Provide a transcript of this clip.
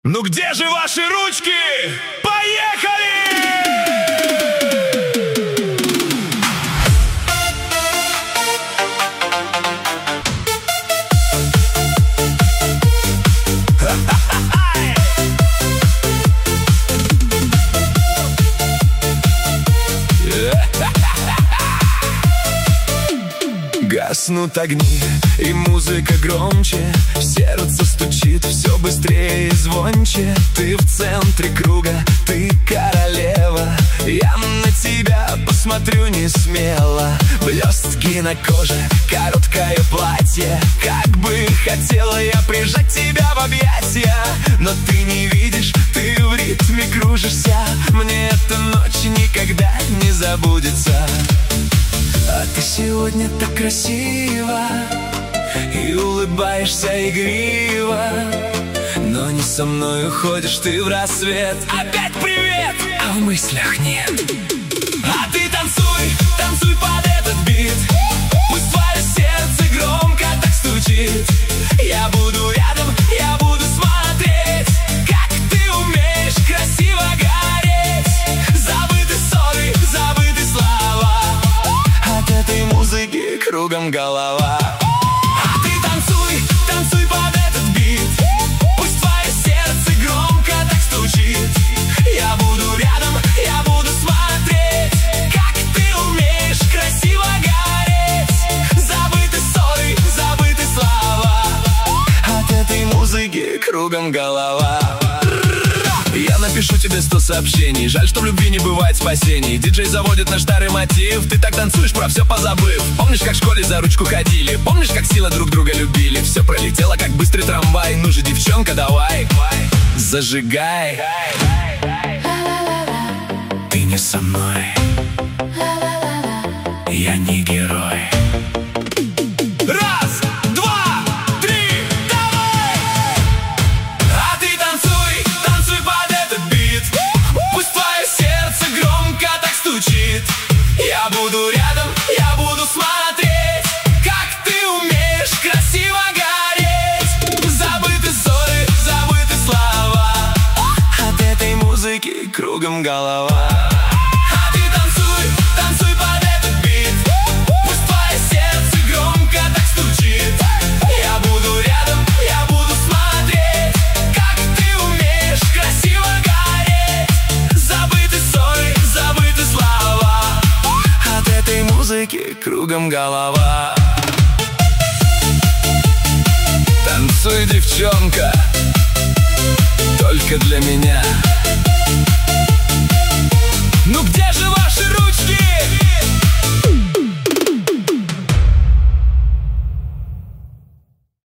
Ну где же ваши ручки? Поехали! Гаснут огни, и музыка громче, сердце стучит все быстрее и звонче. Ты в центре круга, ты королева. Я на тебя посмотрю не смело. Блестки на коже, короткое платье. Как бы хотела я прижать тебя в объятия, но ты не видишь, ты в ритме кружишься. Мне эта ночь никогда не забудется. А ты сегодня так красива и улыбаешься игриво, но не со мной уходишь ты в рассвет. Опять привет, а в мыслях нет. А ты танцуй, танцуй под этот бит. Пусть твое сердце громко так стучит. Я буду рядом, я буду смотреть, как ты умеешь красиво гореть. Забыты ссоры, забыты слова, от этой музыки кругом голова. А ты танцуй, танцуй под этот бит. Пусть твое сердце громко так стучит. Я буду рядом, я буду смотреть, как ты умеешь красиво гореть. Забыты ссоры, забыты слова, от этой музыки кругом голова. Я напишу тебе 100 сообщений. Жаль, что в любви не бывает спасений. Диджей заводит наш старый мотив. Ты так танцуешь, про все позабыв. Помнишь, как в школе за ручку ходили? Помнишь, как сильно друг друга любили? Все пролетело, как быстрый трамвай. Ну же, девчонка, давай, зажигай. Ты не со мной, я не герой. Раз, два, три, давай! А ты танцуй, танцуй под этот бит. Пусть твое сердце громко так стучит. Я буду рядом, я буду смотреть, как ты умеешь красиво гореть. Забыты ссоры, забыты слова, от этой музыки кругом голова. А ты танцуй, танцуй под этот бит. Пусть твое сердце громко так стучит. Я буду рядом, я буду смотреть, как ты умеешь красиво гореть. Забыты ссоры, забыты слова, от этой музыки кругом голова. Танцуй, девчонка, только для меня.